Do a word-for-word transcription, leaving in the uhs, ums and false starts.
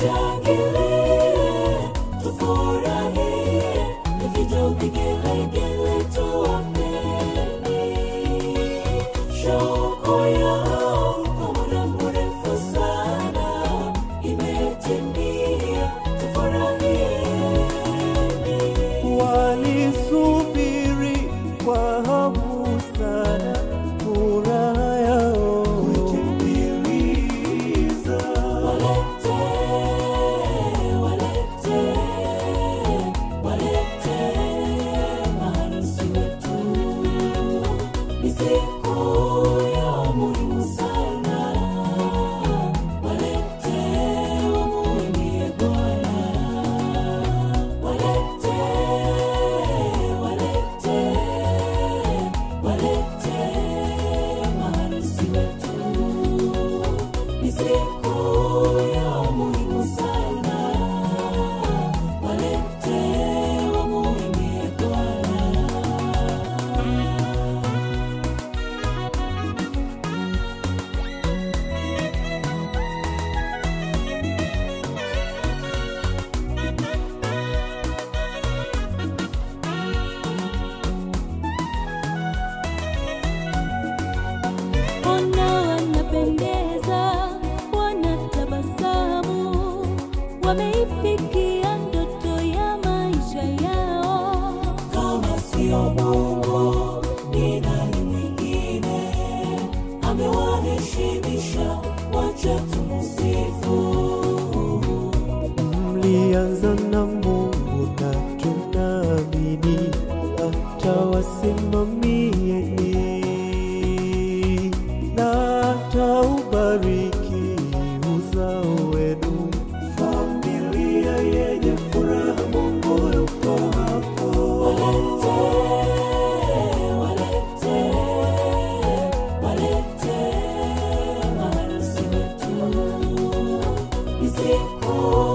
tushangilie, tufurahie, tufijo vigelegele tuwapeni. Shauku yao kwa muda mrefu sana imetimia, tufurahieni. Walisubiri kwa hamu sana furaha yao kutimiliza. Walete, walete, walete maharusi wetu. Ni siku ya muhimu sana. Walete wamuimbie Bwana. Walete, walete, walete maharusi wetu. Ni siku ya muhimu sana. Walete wamuimbie Bwana. Ona wanapendeza, wanatabasamu, wameifikia ndoto ya maisha yao. Kama sio Mungu, ni nani mwingine? Amewaheshimisha, wacha tumsifu. Mlianza na Mungu na tunaamini atawasimamieni na ataubariki uzao wenu. Familia yenye furaha, Mungu yuko hapo. Walete, walete, walete maharusi wetu. Ni siku